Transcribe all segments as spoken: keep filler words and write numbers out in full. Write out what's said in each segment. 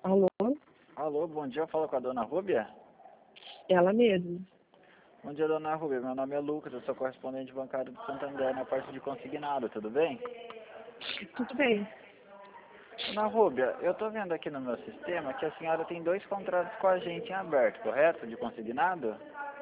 Alô? Alô, bom dia, eu falo com a dona Rúbia? Ela mesma. Bom dia, dona Rúbia, meu nome é Lucas, eu sou correspondente bancário do Santander na parte de consignado, tudo bem? Tudo bem. Dona Rúbia, eu tô vendo aqui no meu sistema que a senhora tem dois contratos com a gente em aberto, correto? De consignado?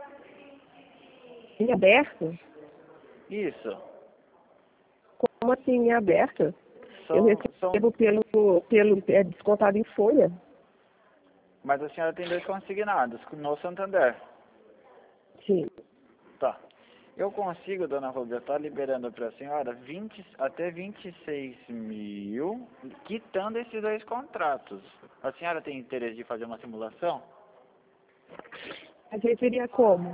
Em aberto? Isso. Como assim em aberto? Eu São, são, recebo pelo, pelo é descontado em folha. mas a senhora tem dois consignados no Santander. Sim. Tá. Eu consigo, dona Rúbia, estar liberando para a senhora vinte, até vinte e seis mil, quitando esses dois contratos. A senhora tem interesse de fazer uma simulação? A gente seria como?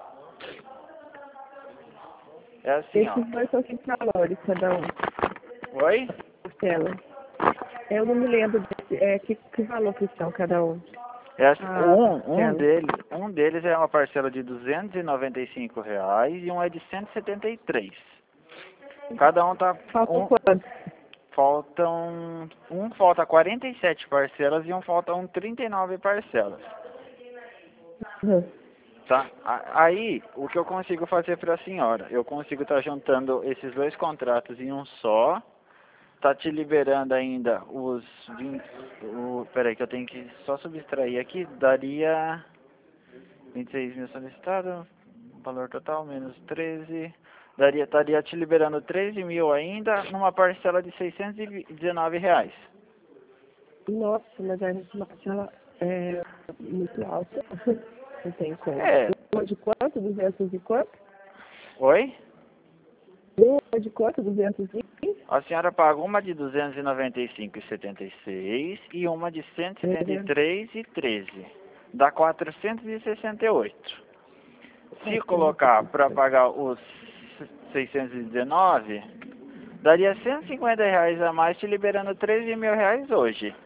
É assim, ó. Esses dois são cinco valores, cada um. Oi? Parcela. Eu não me lembro desse, é, que, que valor que são cada um. É assim, Ah, um, um, parcela. deles, um deles é uma parcela de duzentos e noventa e cinco reais e um é de cento e setenta e três. Cada um tá... Faltam Um, quantos? faltam... Um falta quarenta e sete parcelas e um faltam trinta e nove parcelas. Uhum. Tá? A- Aí, o que eu consigo fazer para a senhora? Eu consigo estar juntando esses dois contratos em um só. Tá te liberando ainda os vinte... O, peraí que eu tenho que só subtrair aqui. Daria vinte e seis mil solicitado. Valor total menos treze. Daria, estaria te liberando treze mil ainda numa parcela de seiscentos e dezenove reais. Nossa, mas a minha parcela é muito alta. Não tem como. É. Uma de quanto? Duzentos e quanto? Oi? Uma de quanto? Duzentos e quinze? A senhora paga uma de duzentos e noventa e cinco e setenta e seis e uma de cento e setenta e três e treze. Dá quatrocentos e sessenta e oito. Se colocar para pagar os seiscentos e dezenove, daria cento e cinquenta reais a mais, te liberando treze mil reais hoje.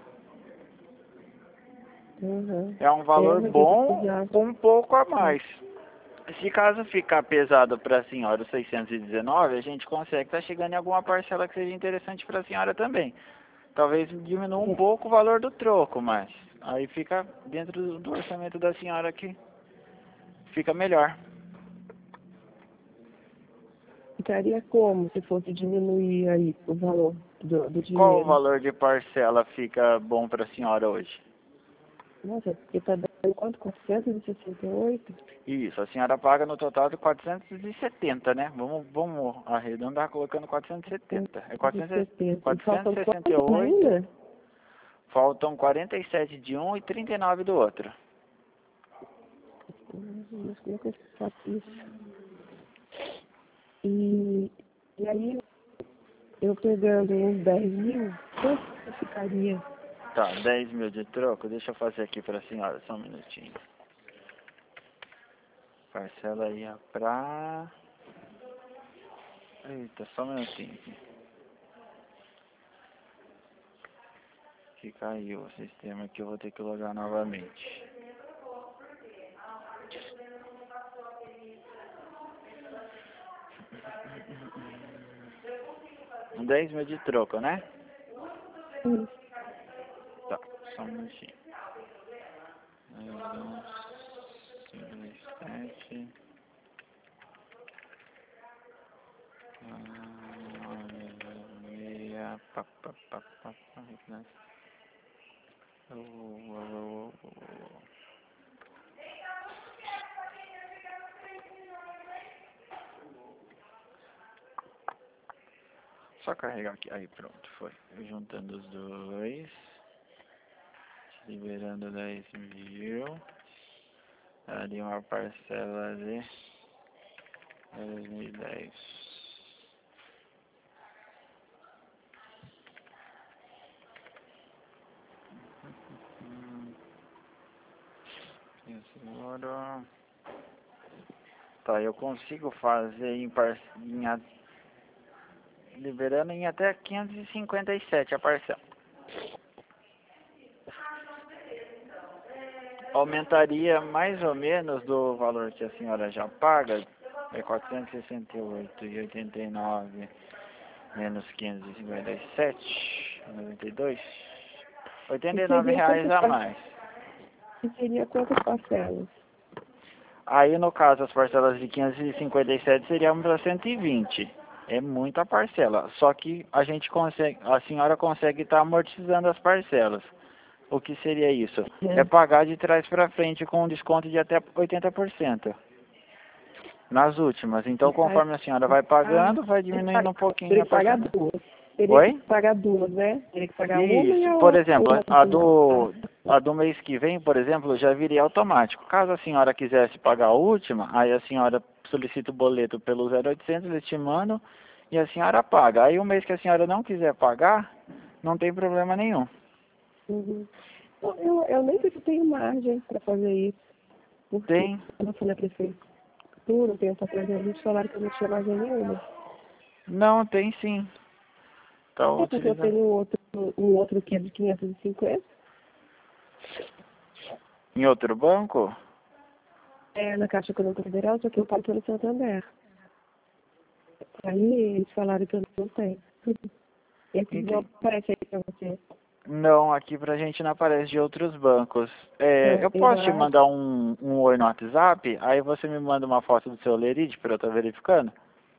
Uhum. É um É, valor mas eu bom, precisava. um pouco a mais. Se caso ficar pesado para a senhora os seiscentos e dezenove, a gente consegue estar chegando em alguma parcela que seja interessante para a senhora também. Talvez diminua um pouco o valor do troco, mas aí fica dentro do, do orçamento da senhora que fica melhor. Ficaria como se fosse diminuir aí o valor do, do Qual o dinheiro? valor de parcela fica bom para a senhora hoje? Nossa, porque tá dando quanto? quatrocentos e sessenta e oito? Isso, a senhora paga no total de quatrocentos e setenta, né? Vamos, vamos arredondar colocando quatrocentos e setenta. É quatrocentos, quatrocentos e setenta. E faltam quatrocentos e sessenta e quantos oito, ainda? faltam quarenta e sete de um e trinta e nove do outro. Hum, Mas como é que eu faço isso? E, e aí, eu pegando uns dez mil, quanto que ficaria? Tá, dez mil de troco, deixa eu fazer aqui para a senhora, só um minutinho. Parcela ia pra... Eita, só um minutinho aqui. Que caiu o sistema que eu vou ter que logar novamente. dez mil de troco, né? Hum, Tá, só um minutinho. Um, cinco, dois, sete. Meia. Pá, pá, pá, pá, pá. Oh, oh, oh, oh. Só carregar aqui. Aí, pronto, foi. Juntando os dois. Liberando dez mil. Ali uma parcela de dois mil e dez. Hum, isso agora. Tá, eu consigo fazer em, par... em a... liberando em até quinhentos e cinquenta e sete a parcela. Aumentaria mais ou menos do valor que a senhora já paga, é quatrocentos e sessenta e oito e oitenta e nove menos quinhentos e cinquenta e sete, noventa e dois. oitenta e nove reais a mais. E seria quantas parcelas? Aí, no caso, as parcelas de quinhentos e cinquenta e sete seriam para cento e vinte. É muita parcela. Só que a gente consegue, a senhora consegue estar amortizando as parcelas. O que seria isso? É, é pagar de trás para frente com um desconto de até oitenta por cento. Nas últimas. Então, conforme a senhora vai pagando, vai diminuindo um pouquinho Teria a que pagar parcela. duas. Teria Oi? que pagar duas, né? Teria que pagar uma e a Isso. Por outra. exemplo, a do, a do mês que vem, por exemplo, já viria automático. Caso a senhora quisesse pagar a última, aí a senhora solicita o boleto pelo zero oitocentos, eles te mandam e a senhora paga. Aí o mês que a senhora não quiser pagar, não tem problema nenhum. Uhum. Então, eu, eu nem sei se tenho margem para fazer isso. Porque Tem? quando eu fui na prefeitura, um tempo atrás, eles falaram que eu não tinha margem nenhuma. Não, tem sim. Tá É porque eu utilizando. tenho um outro, um outro que é de quinhentos e cinquenta. Em outro banco? É, na Caixa Econômica Federal, só que eu pago pelo Santander. Aí eles falaram que eu não tenho. Esse não Entendi. aparece aí pra você. Não, aqui pra gente não aparece de outros bancos. É, É, eu eu posso te acho mandar um, um oi no WhatsApp, aí você me manda uma foto do seu lerite pra eu estar verificando?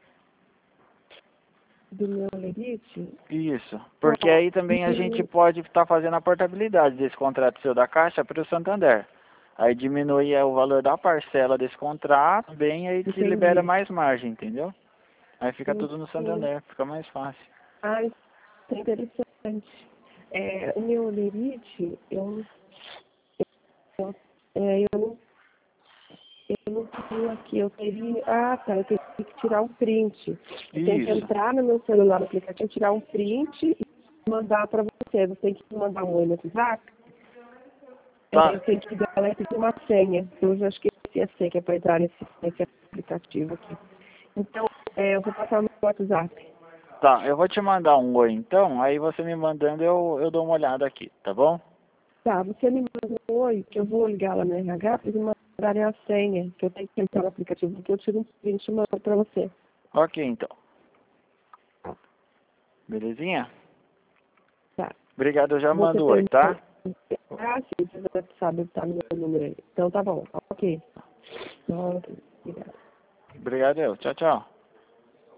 do meu lerite. Isso, porque Ó, aí também a gente e- pode estar fazendo a portabilidade desse contrato seu da Caixa para o Santander. Aí diminui é, o valor da parcela desse contrato, bem, aí te libera entendi. mais margem, entendeu? Aí fica Sim, tudo no sim. Santander, fica mais fácil. Ah, isso é interessante. É, o meu lerite, eu, eu, é, eu, não, eu não tenho aqui, eu teria. Ah, tá, eu teria que tirar um print. Eu tenho que Isso. entrar no meu celular no aplicativo, tirar um print e mandar para você. Você tem que mandar um oi no WhatsApp. É, Tá, eu tenho que dar ela tem uma senha. Eu já esqueci a senha que é para entrar nesse, nesse aplicativo aqui. Então, é, eu vou passar o meu WhatsApp. tá, eu vou te mandar um oi então, aí você me mandando eu, eu dou uma olhada aqui, tá bom? Tá, você me manda um oi, que eu vou ligar lá no R H para eles mandarem a senha, que eu tenho que entrar no aplicativo, porque eu tiro um print e mando para você. Ok então. Belezinha? Tá. Obrigado, eu já Você mando oi, tem. tá? Ah, sim, você já sabe tá no meu número aí. Então tá bom. Ok. Ok. Obrigada. Obrigado eu. Tchau, tchau.